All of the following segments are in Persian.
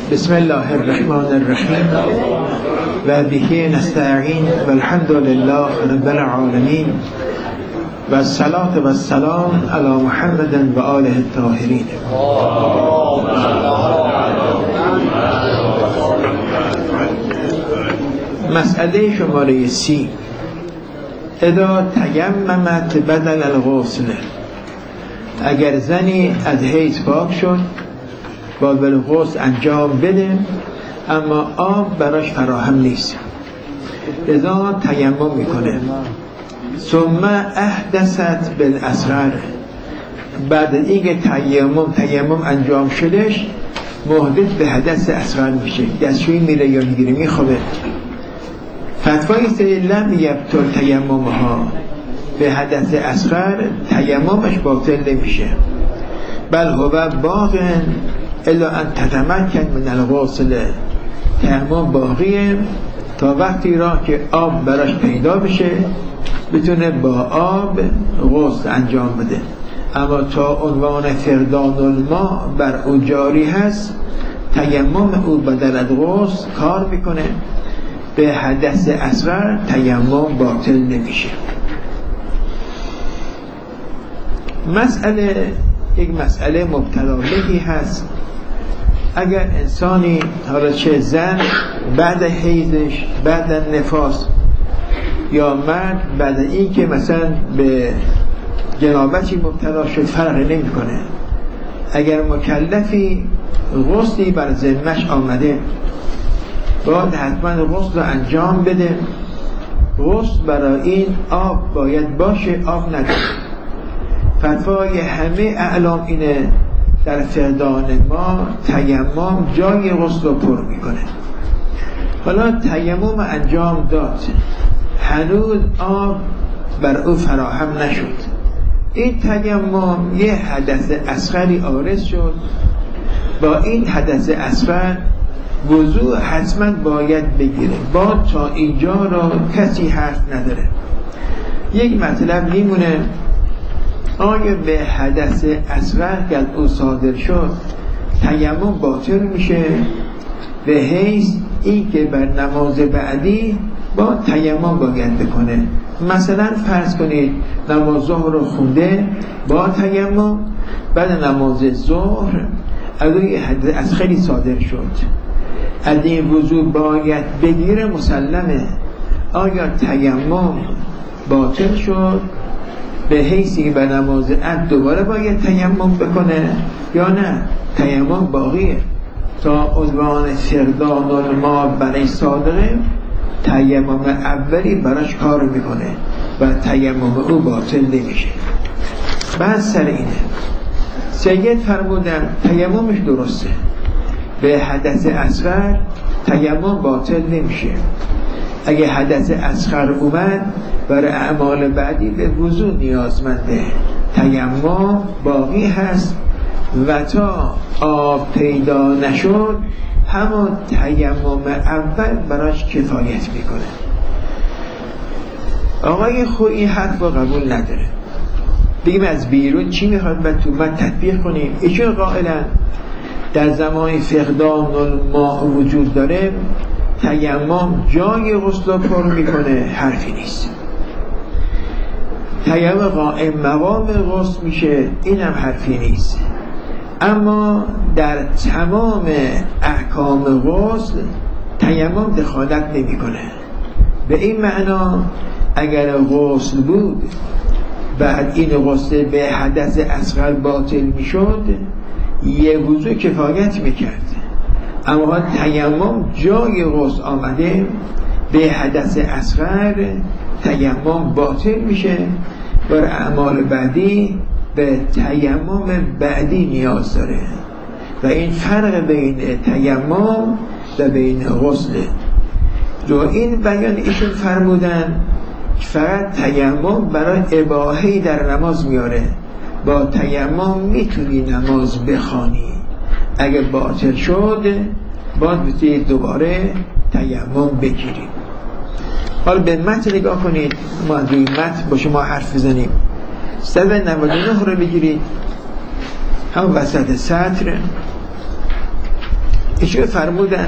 بسم الله الرحمن الرحیم و به نستعین و الحمد لله رب العالمین و الصلاة و السلام علی محمد و آله الطاهرین. مسئله شماره 30. اذا تیممت بدل الغسل، اگر زنی از حیض پاک شد با غسل انجام بده اما آب براش فراهم نیست، لذا تیمم میکنه. ثم احدثت بالاصغر، بعد اینکه تیمم انجام شدش محدث به حدث اصغر میشه، دستشویی میره یا میگیره میخوابه. فتوای سری لم یبطل تیممها، به حدث اصغر تیممش باطل نمیشه، بل هو باق الا ان تتمکن من الغسل، تیمم باقیه تا وقتی را که آب براش پیدا بشه بتونه با آب غسل انجام بده. اما تا عنوان فقدان الماء بر او جاری هست، تیمم او بدل از غسل کار میکنه، به حدث اصغر تیمم باطل نمیشه. یک مسئله مبتلا بهی هست. اگر انسانی، حالا چه زن بعد حیضش، بعد نفاس، یا مرد بعد این که مثلا به جنابتی مبتلا شد، فرق نمی کنه. اگر مکلفی غسلی بر ذمه‌اش آمده باید حتما غسل رو انجام بده. غسل برای این آب باید باشه، آب نداره. فتوای همه اعلام اینه در فقدان ما تیمم جای غسل رو پر میکنه. حالا تیمم انجام داد، هنوز آب بر او فراهم نشد، این تیمم یه حدث اصغری عارض شد. با این حدث اصغر وضوء حتما باید بگیره، با تا اینجا را کسی حرف نداره. یک مطلب میمونه، آیا به حدث اصغر که از او صادر شد تیمم باطل میشه؟ به حیث این که بر نماز بعدی با تیمم باید بکنه. مثلا فرض کنید نماز ظهر رو خونده با تیمم، بعد نماز ظهر از روی حدث اصغری صادر شد، از این وضوء باید بگیره، مسلمه. آیا تیمم باطل شد به حیثی که به نماز عد دوباره باید تیمم بکنه یا نه؟ تیمم باقیه تا عنوان فقدان الماء برای صادقه، تیمم اولی براش کار میکنه و تیمم او باطل نمیشه. بعد سر اینه سید فرمودن تیممش درسته، به حدث اصغر تیمم باطل نمیشه. اگه حدث اصغر اومد برای اعمال بعدی به وضوء نیازمنده، تیمم باقی هست و تا آب پیدا نشد همون تیمم اول براش کفایت میکنه. آقای خویی این حرف رو قبول نداره، بگیم از بیرون چی میخواد و تو من تطبیق کنیم. ایشون قائلا در زمان فقدان الماء وجود داره، تیمم جای غسل رو پر میکنه، حرفی نیست. تیمم قائم مقام غسل میشه، اینم حرفی نیست. اما در تمام احکام غسل تیمم دخالت نمیکنه. به این معنا اگر غسل بود بعد این غسل به حدث اصغر باطل میشد، یه وضوء کفایت میکرد. اما تیمم جای غسل آمده، به حدث اصغر تیمم باطل میشه، برای اعمال بعدی به تیمم بعدی نیاز داره و این فرق بین تیمم و بین غسل. رو این بیان ایشون فرمودن فقط تیمم برای اباحه‌ای در نماز میاره، با تیمم میتونی نماز بخوانی، اگه باطل شد باید بتونید دوباره تیمم بگیریم. حالا به متن نگاه کنید، ما روی متن با شما حرف بزنیم. 199 رو بگیرید، هم وسط سطر ایشون فرمودن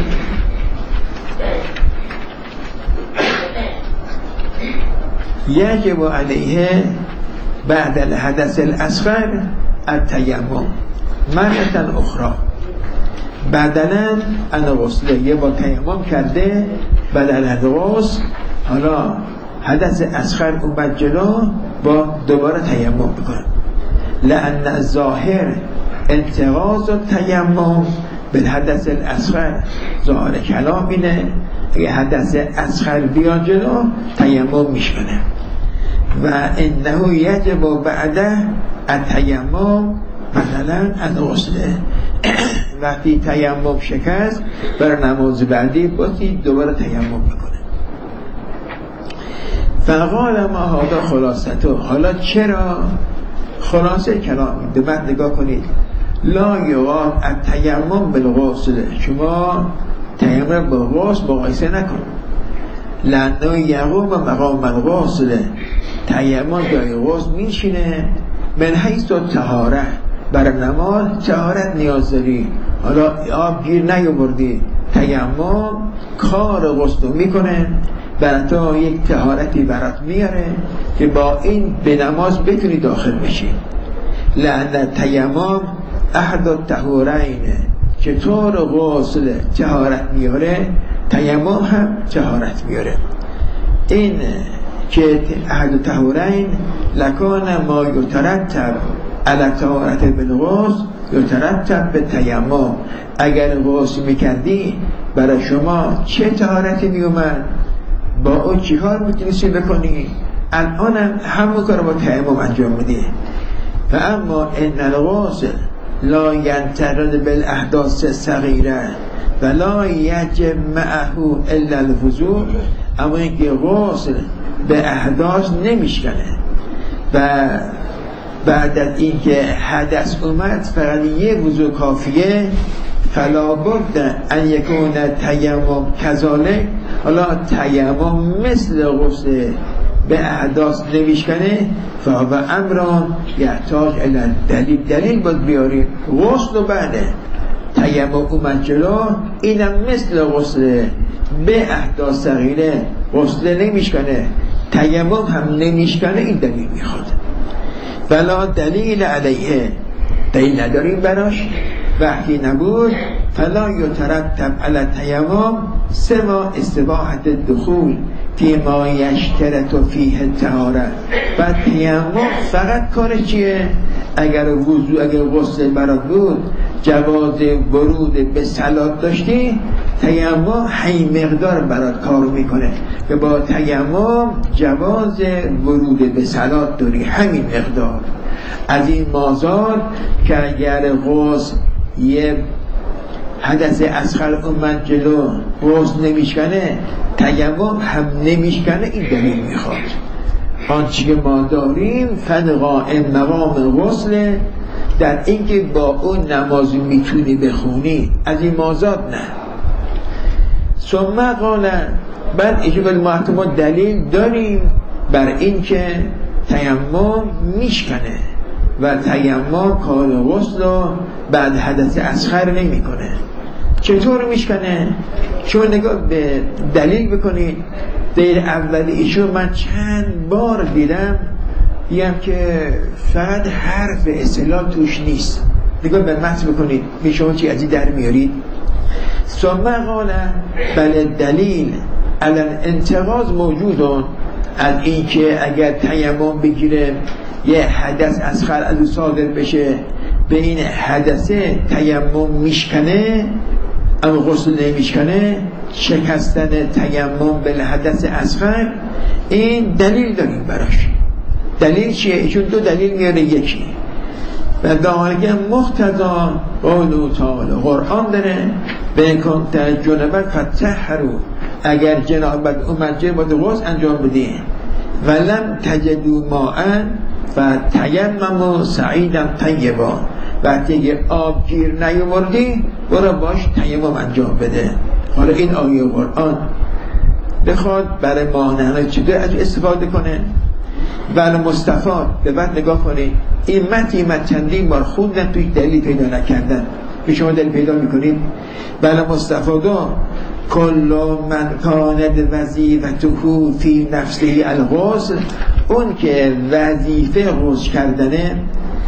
یجب علیه بعد الحدث الاصغر التیمم مرة اخرى. بدلا ان غسله یه با تیمم کرده بدل الغسل، حالا حدث اصغر اومد جلو با دوباره تیمم بکنه. لأن الظاهر انتقاض التیمم بالحدث الاصغر، ظاهر کلام اینه اگه حدث اصغر بیان جلو تیمم میشکنه. و انه یجب بعده التیمم مثلا از غسله. وقتی تیمم شکست بر نماز بعدی باید دوباره تیمم میکنه. فقال ما هذا خلاصته. حالا چرا خلاصه کلام به بعد نگاه کنید. لا یقال التیمم بالغسل، شما تیمم با غسل مقایسه نکن. لانه یقوم مقام الغسل، تیمم جای غسل میشینه. من حیث الطهاره، برای نماز طهارت نیاز داری، حالا آب گیر نیاوردی، تیمم کار غسل میکنه، برای تو یک طهارتی برات میاره که با این به نماز بتونی داخل بشی. لأن تیمم احد الطهورین، چطور غسل طهارت میاره تیمم هم طهارت میاره. این که احد الطهورین لکان ما یترتب علی طهارت بالغسل یترتب به تیمم. اگر غسل میکردی برای شما چه طهارتی میومد، با اون چی کار میتونستی بکنی، الان همون کار با تیمم انجام میدی. و اما ان الغسل لا ینتقد بالاحداث الصغیره ولا یجب معه الا الوضوء. اما اینکه غسل به احداث نمیشکنه و بعد از اینکه حدث اومد فقط یه وضوء کافیه. فلا بد ان یکون تیمم کذالک. حالا تیمم مثل غسل به احداث نمیشکنه. فهو امران یحتاج الی دلیل. دلیل باید بیاریم. غسل و بعده تیمم اومد جلو، اینم مثل غسل به احداث صغیره غسل نمیشکنه، تیمم هم نمیشکنه. این دلیل میخواد. ولا دلیل علیه، دلیل نداریم براش. وقتی نبود فلا یترتب علی تیمم سوا استباحت الدخول فیما یشترط فیه الطهاره. و تیمم فقط کارش چیه؟ اگر وضو، اگر غسل برات بود، جواز ورود به صلات داشتی، تیمم هی مقدار برات کار میکنه که با تیمم جواز ورود به صلات داری، همین مقدار. از این مازاد که اگر غسل یه حدث اصغر اومد جلو غسل نمیشکنه، تیمم هم نمیشکنه، این دلیل میخواد. آنچه که ما داریم فن قائم مقام غسل، در اینکه با اون نماز میتونی بخونی، از این مازاد نه. ثم قال بعد اجاب المحتمل دلیل داریم بر اینکه تیمم میشکنه و تیمم کار غسل رو بعد حدث اصغر نمی کنه. چطور میشکنه؟ چون نگاه به دلیل بکنید. دلیل اولی ایشون من چند بار دیدم میگم که فقط حرف اصطلاح توش نیست. نگاه به متن بکنید می شما چی از این در میارید. ثم قال بله دلیل الان انتقاض موجودون از این که اگر تیمم بگیره یه حدث اصغر از او صادر بشه، به این حدثه تیمم میشکنه اما غسل نمیشکنه، شکستن تیمم به حدث اصغر. این دلیل داریم براش. دلیل چیه؟ ایشون دو دلیل میاره. یکی و داخلگه مقتضا قول تعالی، قرآن داره به کنت جنبت فتحرو، اگر جنابت اومد جه باید غسل انجام بدین. ولم تجدو ماءن و تیممو سعیدم طیبا، وقتی که آب گیر نیاوردی برو باش تیمم انجام بده. حالا این آیه قرآن بخواد برای مانعه چطور از استفاده کنه. ولی مستفاد به بعد نگاه کنید. این متن چندین بار خوندن توی دلیل پیدا نکردن. به شما دل پیدا میکنید. بله مستفادا کل من کاند وظیفته فی نفسه الغسل، اون که وظیفه غسل کردنه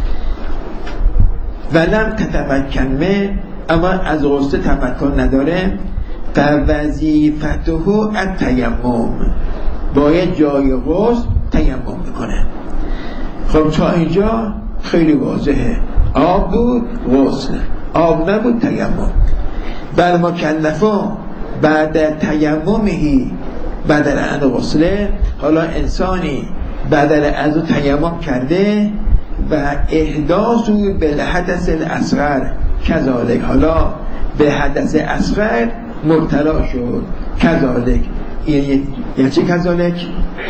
ولم تتمکن من، اما از غسل تمکن نداره، فوظیفته التیمم، باید جای غسل تیمم بکنه. خب تا اینجا خیلی واضحه، آب بود غسل، آب نبود تیمم. بر مکلفان بعد تیممهی بدل عن غسله، حالا انسانی بدل از او تیمم کرده و احداثو به حدث الاصغر کذالک، حالا به حدث اصغر مبتلا شد کذالک. یعنی چی کذالک؟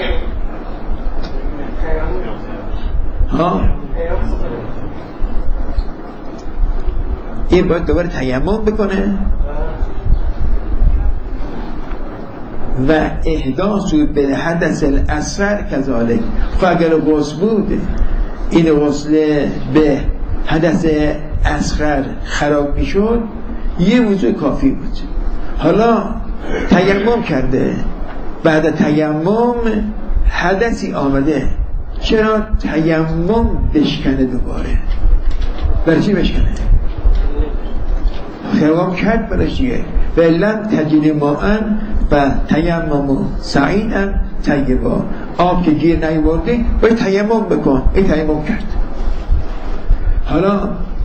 ها این باید دوباره تیمم بکنه و احداث به حدث الاصغر کذالک. خب اگر غسل بود این غسل به حدث اصغر خراب میشد یه وضو کافی بود. حالا تیمم کرده، بعد تیمم حدثی آمده، چرا تیمم بشکنه دوباره؟ برای چی بشکنه؟ تیمم کرد برای چیه؟ ولن تجد ماء و تیمم سعیدا طیبا، آب که گیر نیاورده باید تیمم بکن، این تیمم کرد. حالا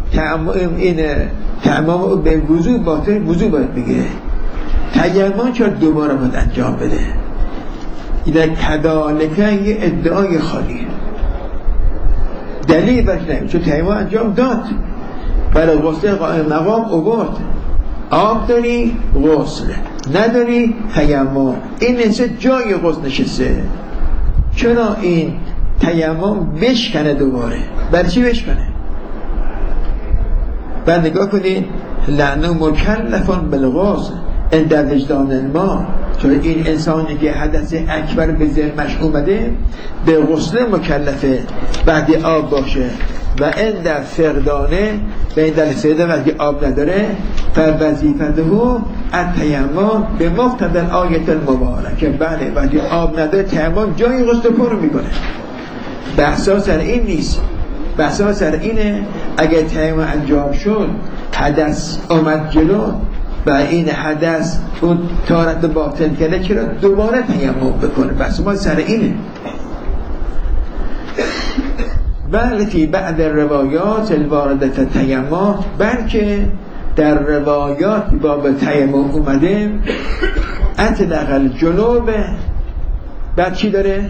تیمم به وضو باطل، وضو باید بگیره، تیمم چرا دوباره باید انجام بده؟ این کذالک یه ادعای خالیه، دلیل برش نمید، چون تیمم انجام داد، برای غسل قائم مقام آورد، آب داری غسل، نداری تیمم، این نشسته جای غسل نشسته، چرا این تیمم بشکنه دوباره؟ برای چی بشکنه؟ بعد نگاه کنید لعنه مکلفان بالغسل عند وجدان الماء، چون این انسانی که حدث اکبر به ذهنش اومده به غسل مکلفه بعد آب باشه، و عند فقدانه و عند الفقدان وقتی آب نداره فوظیفته التیمم به مقتضی الآیه المبارکه. بله وقتی آب نداره تیمم جای غسل پر میکنه. بحثا سر این نیست، بحثا سر اینه اگر تیمم انجام شد حدث آمد جلو و این حدث اون طهارت باطل کرده، چرا دوباره تیمم بکنه؟ بحث ما سر اینه. بله فی بعد روایات الواردت تیمم، بلکه در روایات باب تیمم اومده اطلق الجنوب بعد چی داره؟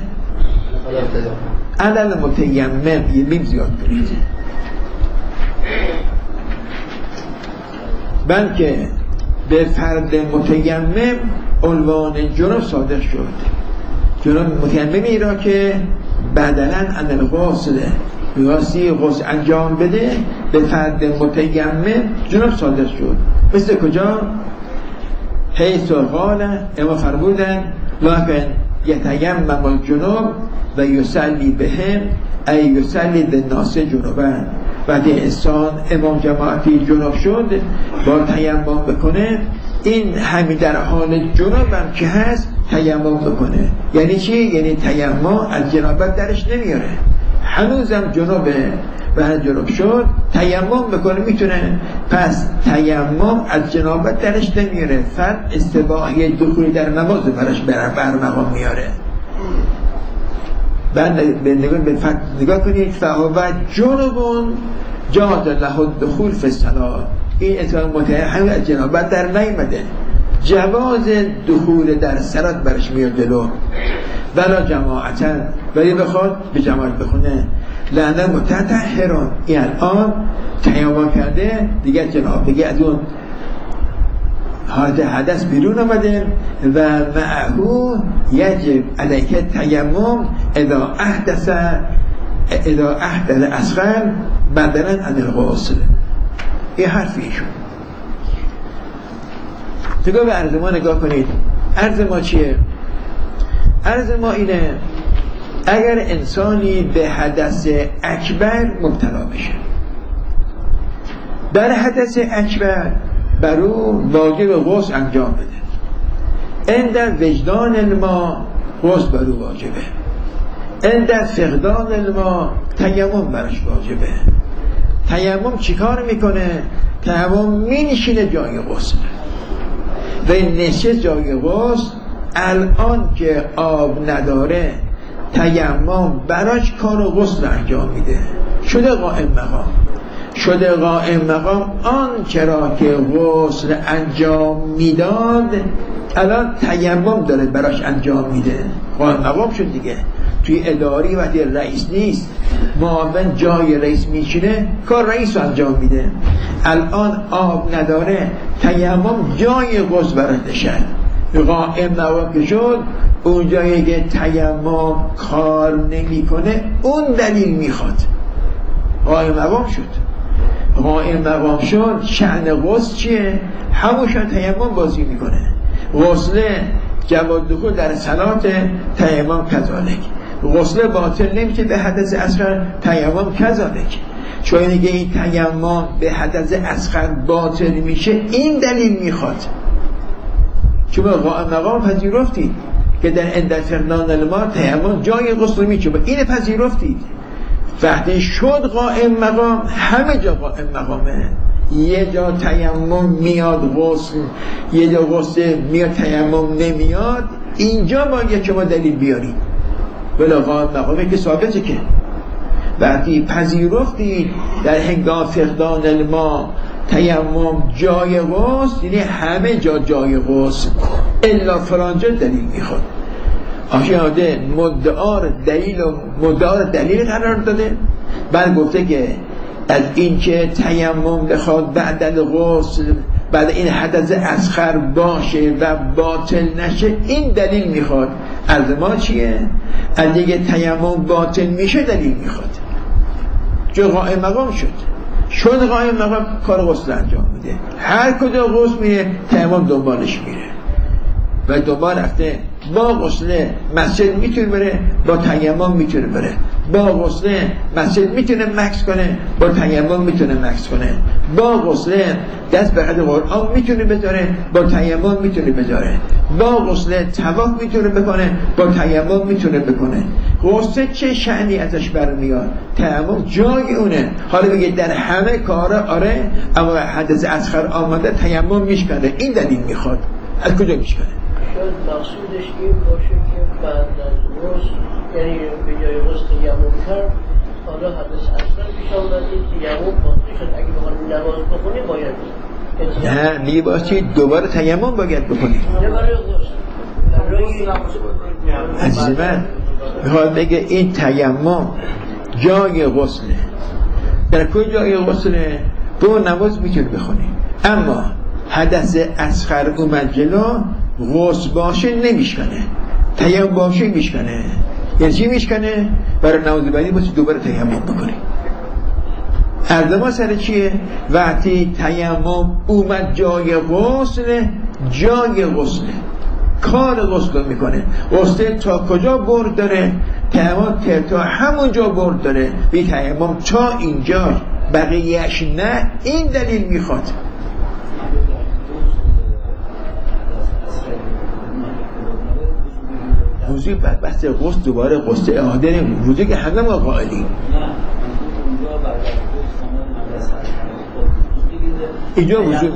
علل متیمم، یه میم زیاد کنید، بلکه به فرد متیمم عنوان جنوب صادق شد. جنوب متیممی را که بدلاً عن الغسل می‌خواستی غسل انجام بده، به فرد متیمم جنوب صادق شد. مثل کجا؟ حیث قال اما فرمودن لکن یتیمم الجنوب و یصلی بهم ای یصلی للناس جنوبا. وقتی انسان امام جماعتی جنوب شد با تیمم بکنه، این همین در حال جنوب هم که هست تیمم بکنه. یعنی چی؟ یعنی تیمم از جنابت درش نمیاره، هنوزم جنوبه و جنوب شد تیمم بکنه میتونه. پس تیمم از جنابت درش نمیاره، فرد استباحی دخولی در نماز برش برمقام میاره. بعد نگاه کنید فهو جنوبون جاد له دخول فی الصلاة، این انسان متهم از جنابت در نیامده، جواز دخول در صلات برش میاد جلو، ولا جماعتا، ولی بخواد به جماعت بخونه. لعنه متطهرون، این الان تیمم کرده دیگه جناب دیگه از اون حالت حدث بیرون آمده و معهو یجب علیه تیمم اذا احدث اصغر بدلا عن الغسل. این حرفیشون. نگاه به عرض ما نگاه کنید. عرض ما چیه؟ عرض ما اینه اگر انسانی به حدث اکبر مبتلا بشه، در حدث اکبر بر او واجب غسل انجام بده. عند وجدان الماء غسل بر او واجبه. عند فقدان الماء تیمم برش واجبه. تیمم چیکار میکنه؟ تیمم مینشینه جای غسل و نشه جای غسل. الان که آب نداره تیمم براش کار و غسل انجام میده، شده قائم مقام. شده قائم مقام آن چرا که غسل انجام میداد الان تیمم داره براش انجام میده، قائم مقام شد دیگه. توی اداری وقتی رئیس نیست معاون جای رئیس میشینه کار رئیس رو انجام میده. الان آب نداره تیمم جای غسل براش نشد، قائم مقام که شد اون جایی که تیمم کار نمیکنه اون دلیل میخواد. قائم مقام شد. قائم مقام شد شأن غسل چیه؟ همونشان تیمم بازی میکنه. غسل جواز دخول در صلات تیمم کذالک. غسل باطل نمیشه به حدث اصغر، تیمم کذالک. چون اینکه این تیمم به حدث اصغر باطل میشه این دلیل میخواد. چون قائم مقام پذیرفتید که در عند فقدان الماء تیمم جای غسل میچوبه، این پذیرفتید. وقتی شد قائم مقام همه جا قائم مقامه. یه جا تیمم میاد غسل، یه جا غسل میاد تیمم نمیاد، اینجا باید شما دلیل بیارید. ولی قائم مقامه که ثابته که وقتی پذیرفتید در هنگام فقدان الماء تیمم جای غسل، یعنی همه جا جای غسل الا فرانجا دلیل میخواد. آشیاده مدعا دلیل قرار داده. بعد گفته که از این که تیمم بخواد بعد الغسل بعد این حدث اصغر باشه و باطل نشه این دلیل میخواد. از ما چیه؟ از دیگه تیمم باطل میشه دلیل میخواد. جو قائم مقام شد قائم مقام کار غسل انجام میده. هر کجا غسل میره تیمم دنبالش میره و دنبال رفته. با غسل مسجد میتونه بره، با تیمم میتونه بره. با غسل مسجد میتونه مکث کنه، با تیمم میتونه مکث کنه. با غسل دست به قد قرآن میتونه بذاره، با تیمم میتونه بذاره. با غسل طواف میتونه بکنه، با تیمم میتونه بکنه. غسل چه شأنی ازش برمیاد؟ تیمم جای اونه. حالا بگه در همه کارا آره، اما حدث اصغر آمده تیمم میشکنه، این دلیل میخواد. از کجا میشکنه؟ شاید مقصودش این باشه که بعد از غسل، یعنی به جای غسل تیمم کرد، حالا حدث اصغر پیش آمده تیمم باطل شد، اگه بخواد نماز بخونی باید نه میگه باشه دوباره تیمم باید بکنی. نه برای غسل. عزیز من میخواد بگه این تیمم جای غسله. در کجای جای غسله؟ تو نماز میتونی بخونی. اما حدث اصغر اومد جلو، غسل باشه نمیشکنه، تیمم باشه میشکنه. یعنی چی میشکنه؟ برای نماز بعدی باشه دوباره تیمم بکنی. عرض ما سر چیه؟ وقتی تیمم اومد جای غسل، جای غسل کار غسل میکنه. غسل تا کجا برد داره؟ تیمم تا همونجا برد داره. بی تیمم تا اینجا، بقیهش نه. این دلیل میخواد. وضوع بعد بحث غسل دوباره غسل اعاده نمید. وضوع که همه ما قائلیم. اینجا وضوع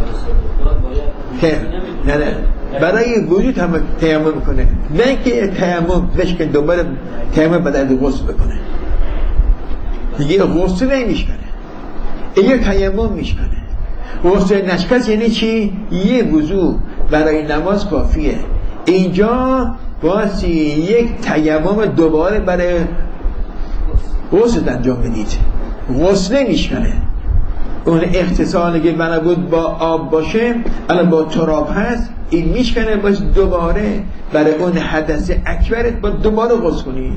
نه برای وجود هم تیمم میکنه، نه که تیمم بشکن دوباره تیمم بدل غسل بکنه. دیگه غسل نمیشکنه، اینجا تیمم میشکنه. غسل نشکست یعنی چی؟ یه وضوع برای نماز کافیه. اینجا باید یک تیمم دوباره برای غسل انجام بدید. غسل نمیشکنه. اون اغتسالی که بنا بود با آب باشه الان با تراب هست، این میشکنه باشه دوباره برای اون حدث اکبرت با دوباره غسل کنی.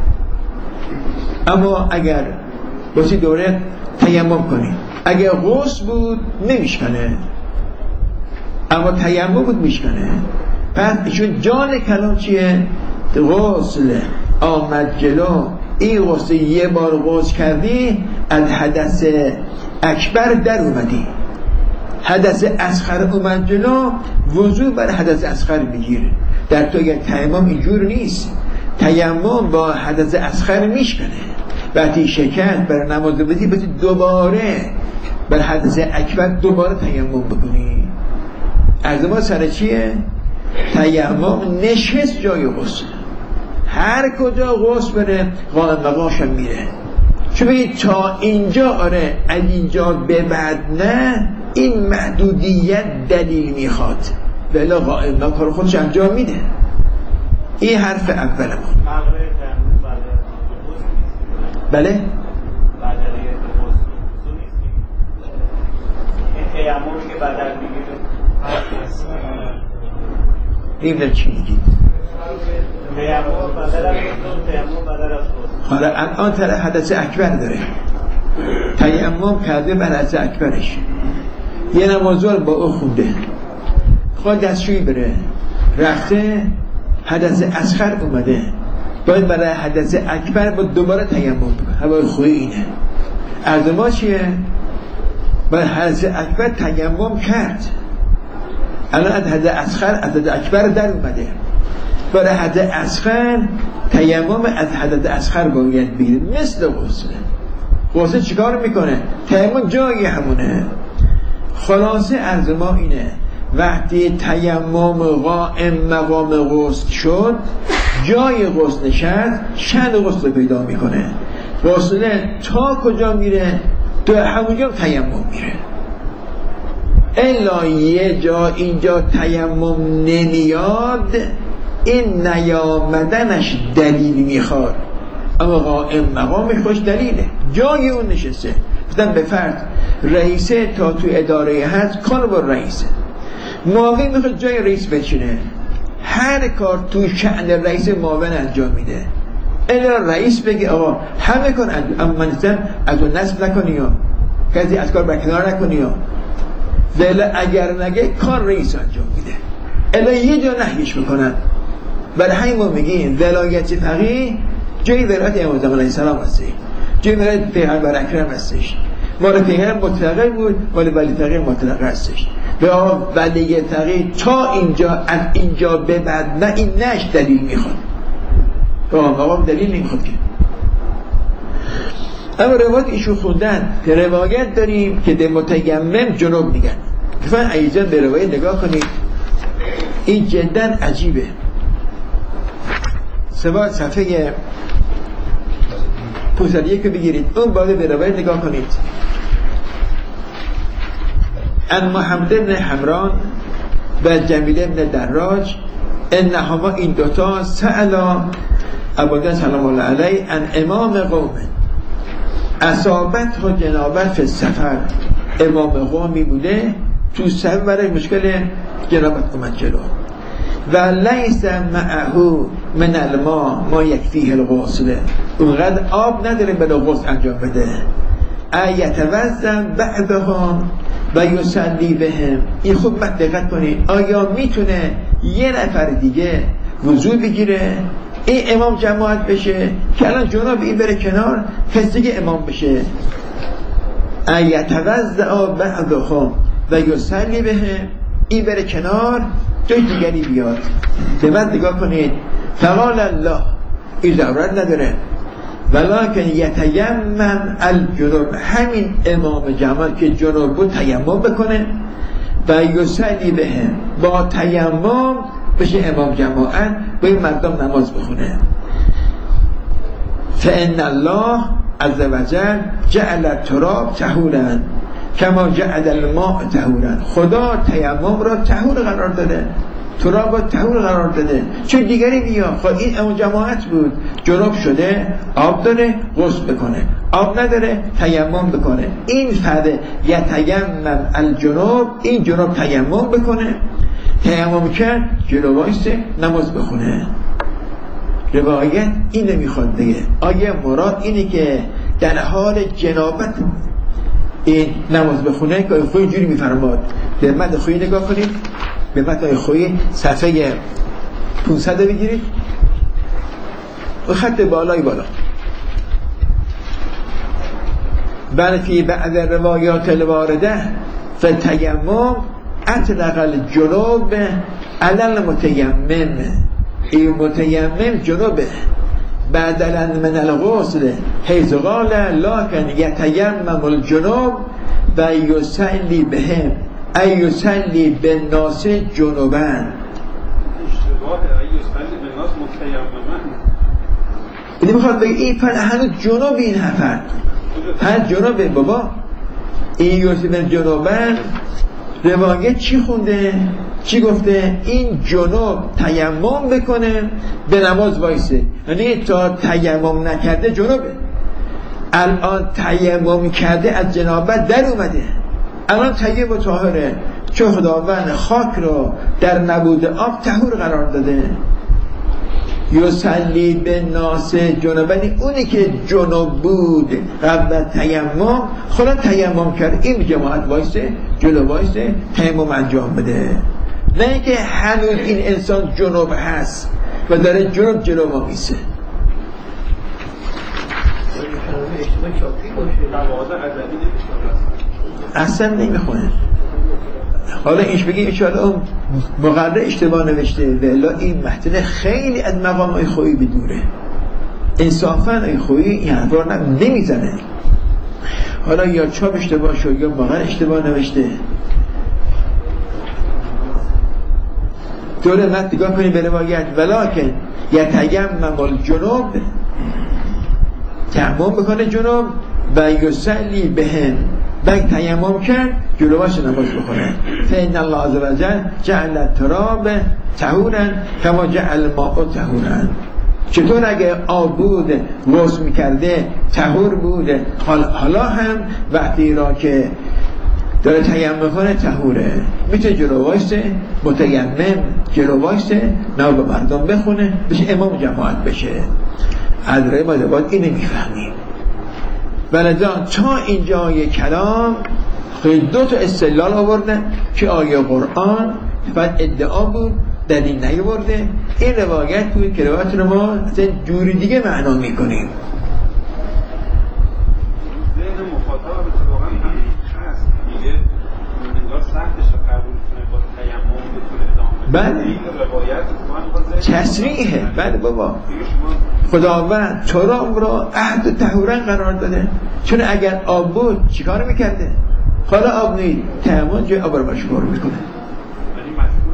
اما اگر باشه دوباره تیمم کنی، اگر غسل بود نمیشکنه، اما تیمم بود میشکنه. پس ایشون جان کلام چیه؟ غسل آمد جلو، این غسل یه بار غسل کردی از حدث اکبر در اومدی، حدث اصغر اومد جلو، وضو بر حدث اصغر بگیر. در توی تیمم اینجور نیست، تیمم با حدث اصغر میشکنه. وقتی شکست بر نماز بدی باید دوباره بر حدث اکبر دوباره تیمم بکنی. از ما سر چیه؟ تیمم نشست جای غسل، هر کجا غسل بره قائم مقامش میره. چون بگید تا اینجا آره، از اینجا به بعد نه، این محدودیت دلیل میخواد، ولی قائم مقام کار خودش انجام میده. این حرف اول ما. بله؟ نمیدونم چی میگید. حالا الان طرف حدث اکبر داره، تیمم کرده بر حدث اکبرش، یه نمازوار با او خونده، خواهد دستشویی بره، رفته حدث اصغر اومده، باید برای حدث اکبر با دوباره تیمم بکنه. هوای خوی اینه. از ما چیه؟ برای حدث اکبر تیمم کرد، الان از حدث اصغر از حدث اکبر در اومده، برای حدث اصغر تیمم از حدث اصغر باید بگیره. مثل غسل چیکار میکنه؟ تیمم جای همونه. خلاصه عرض ما اینه، وقتی تیمم قائم مقام غسل شد، جای غسل نشد، شأن غسل پیدا میکنه. غسل تا کجا میره؟ تا همونجا تیمم میره. الا یه جا اینجا تیمم نمیاد، این نیامدنش دلیل میخواد، اما قائم مقامش خوش دلیله، جای اون نشسته. گفتم به فرض رئیسه تا تو اداره هست، کار با رئیسه، معاون میخواد جای رئیس بچینه، هر کار تو شأن رئیس معاون انجام میده. الا رئیس بگه آقا همه کار اما من از اون نصب نکنی یا کسی از کار برکنار نکنی یا ولی اگر نگه کار رئیس انجام میده، الا یه جا نهیش میکنن. برای همین ما میگیم ولایت فقیه جای ولایت امام زمان علیه السلام هستی، جای ولایت پیغمبر اکرم هستش. مال پیغمبر مطلقه بود، مال ولی فقیه مطلقه هستش. به ولی فقیه تا اینجا، از اینجا به بعد نه، این نش دلیل میخواد، آقا دلیل نمیخواد که. اما روایت ایشون خوندن که روایت داریم که به متیمم جنوب میگن. لطفاً ایجان به روایت نگاه کنید، این جدا عجیبه. سوال صفحه 501 رو بگیرید، اون باید به روایت نگاه کنید. ان محمد بن حمران و جمیل بن دراج انهما این دوتا سألا ابوالجان سلام الله علیه ان امام قوم اصابت و جنابت فی السفر. امام قومی بوده تو سفر برای مشکل جنابت اومد جلو و لیس معه من الماء ما یکفیه الغسل، اونقدر آب نداره برای غسل انجام بده. ایتوضا بعضهم و یصلی بهم. این خوب دقت کنید، آیا میتونه یه نفر دیگه وضو بگیره، این امام جماعت بشه که الان جناب این بره کنار، کسی دیگه امام بشه؟ ایتوضا بعضهم و یصلی بهم، این بره کنار جای دیگری بیاد. به بعد نگاه کنید، فقال الله این ضرورت نداره ولکن یتیمم الجنوب، همین امام جماعت که جنوب بود تیمم بکنه و یصلی بهم، با تیمم بشه امام جماعت با این مردم نماز بخونه. فان الله عز وجل جعل التراب طهورا کما جعل الماء طهورا. خدا تیمم را طهور قرار داده، تراب را طهور قرار داده. چون دیگری بیا خب این امام جماعت بود، جنوب شده، آب داره غسل بکنه، آب نداره تیمم بکنه. این فرده یتیمم الجنوب، این جنوب تیمم بکنه، تیمم کرد جلو وایسته نماز بخونه. روایت اینه میخواد بگه، آیا مراد اینه که در حال جنابت این نماز بخونه که خوی جوری میفرماد؟ به مد خوی نگاه کنید، به مد خوی صفحه 500 بگیرید و خط بالای بالا بل فی بعض روایات الوارده فتیمم اطلق الجنوب علی المتیمم. این متیمم جنوبه بدلا من الغسل حیث قال لکن یتیمم الجنوب و یصلی بهم ای یصلی بالناس جنوبا. اشتباه ای یصلی بالناس متیمما. این میخواد بگه این پر هنوز جنوب این نفر هر جنوبه بابا. این یوسف جنوبا روایت چی خونده؟ چی گفته؟ این جنوب تیمم بکنه به نماز وایسه، یعنی تا تیمم نکرده جنوبه. الان تیمم کرده از جنابت در اومده، الان طیب و طاهره، چون خداوند خاک رو در نبود آب طهور قرار داده. یصلی بالناس جنوبا، اونی که جنوب بود قبل تیمم خدا تیمم کرد، این جماعت وایسه جلو وایسه تیمم انجام بده. نه اینکه هنوز این انسان جنوب هست و داره جنوب جلو وایسه. اصلا نمیخونه. حالا اینش بگی ایشالا اون مقرر اشتباه نوشته، ولی این متن خیلی از مقام های خویی بدوره. انصافا های خویی این حرف رو نمیزنه. حالا یا چاپ اشتباه شد یا مقرر اشتباه نوشته. دوره متن نگاه کنید به روایت ولکن یتیمم الجنوب، تیمم بکنه جنوب و یصلی بهم، بعد تیمم کرد جلوش نماز بخونه. فإن الله عز وجل جعل التراب طهورا کما جعل الماء طهورا. چطور اگه آب بود غسل میکرده طهور بود، حالا هم وقتی را که داره تیمم کنه طهوره. میتونه جلو وایسه متیمم جلو وایسه نه به مردم بخونه بشه امام جماعت بشه. از روی ما باید اینو میفهمیم. ولذا تا اینجای کلام خیلی دو تا استدلال آوردن که آیه قرآن فقط ادعا بود دلیل نیاورده. این روایت بود که روایت رو ما جوری دیگه معنا میکنیم. ذهن مخاطب اتفاقا هست دیگه انگار سختش رو قبول کنه با تیمم بتونه ادامه بده. این روایت تصریحه. بله بابا خداوند ترام را عهد طهورن قرار داده، چون اگر آب بود چیکار میکرده؟ حالا آب نیست تیمم جای آب رو مشمول میکنه. ولی مشهور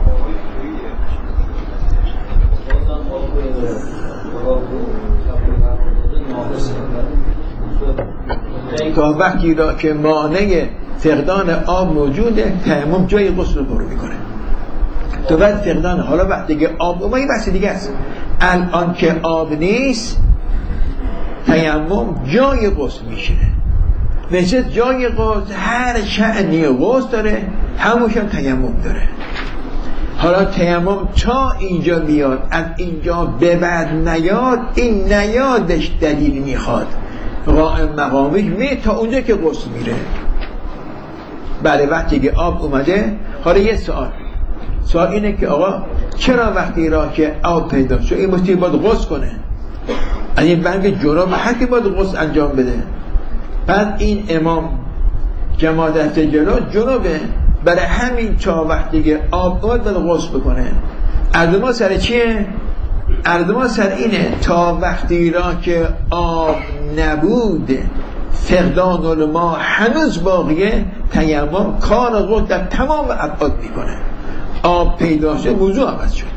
خویه. تا وقتی را که مانع فقدان آب موجوده تیمم جای غسل رو پر میکنه. تو بعد فقدان، حالا وقتی که آب اومد یه بحث دیگه است. الان که آب نیست تیمم جای غسل میشه. مثل جای غسل هر شأنی غسل داره همونش هم تیمم داره. حالا تیمم تا اینجا بیاد، از اینجا به بعد نیاد، این نیادش دلیل میخواد. قائم مقامش می تا اونجا که غسل میره. بعد وقتی که آب اومده، حالا یه سوال اینه که آقا چرا وقتی را که آب پیدا شد این مستی باید غسل کنه؟ این بنگ جنوب حتی باید غسل انجام بده. بعد این امام جماعت دست جلو جنوبه، برای همین تا وقتی که آب باید غسل بکنه. عرض ما سر چیه؟ عرض ما سر اینه تا وقتی را که آب نبود فقدان الماء هنوز باقیه، تیمم کار غسل در تمام ابعاد میکنه. آب پیدا شد وضو عوض شد.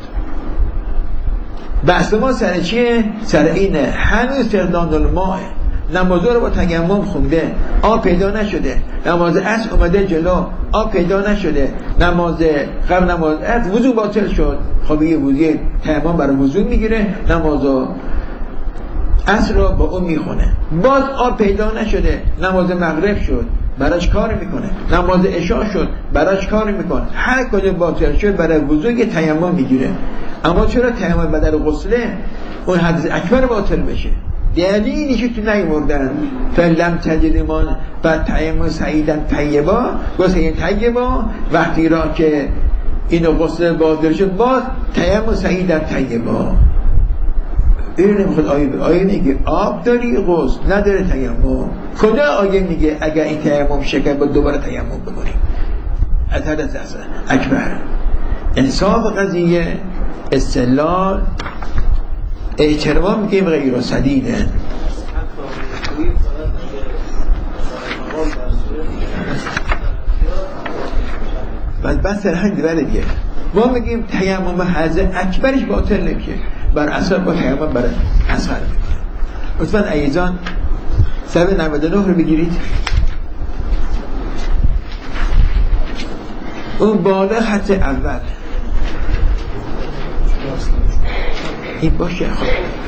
بحث ما سر چیه؟ سر اینه هنوز فقدان الماء، نماز رو با تیمم خونده آب پیدا نشده، نماز عصر اومده جلو آب پیدا نشده، نماز قبل نماز عصر وضو باطل شد، خب یه وضو تیمم برای وضو میگیره، نماز عصر رو با اون میخونه. باز آب پیدا نشده، نماز مغرب شد براش کار میکنه، نماز عشاء شد براش کار میکنه. هر کجا باطل شد برای وضو یه تیمم میگیره. اما چرا تیمم بدل غسله اون حدث اکبر باطل بشه؟ دلیلی که تو نیوردن فلم تجریمان و تیمم سعیدن طیبا، غسل طیبا وقتی را که اینو غسل باطل شد باز تیمم سعیدن طیبا. این نمیخواد آیه میگه آب داری غسل نداره تیمم. کجا آیه میگه اگر این تیمم شکل با دوباره تیمم بکنیم؟ از حدث اکبر. انصاف قضیه استدلال اعتراف میگه غیر سدیده. بس الحمد بلدیه ما میگیم تیمم حضر اکبرش باطل نمیشه، بر اثر با تیمم برای اصغر میکنه. لطفاً ایزان 99 رو بگیرید. اون بالا خط اول این باشه.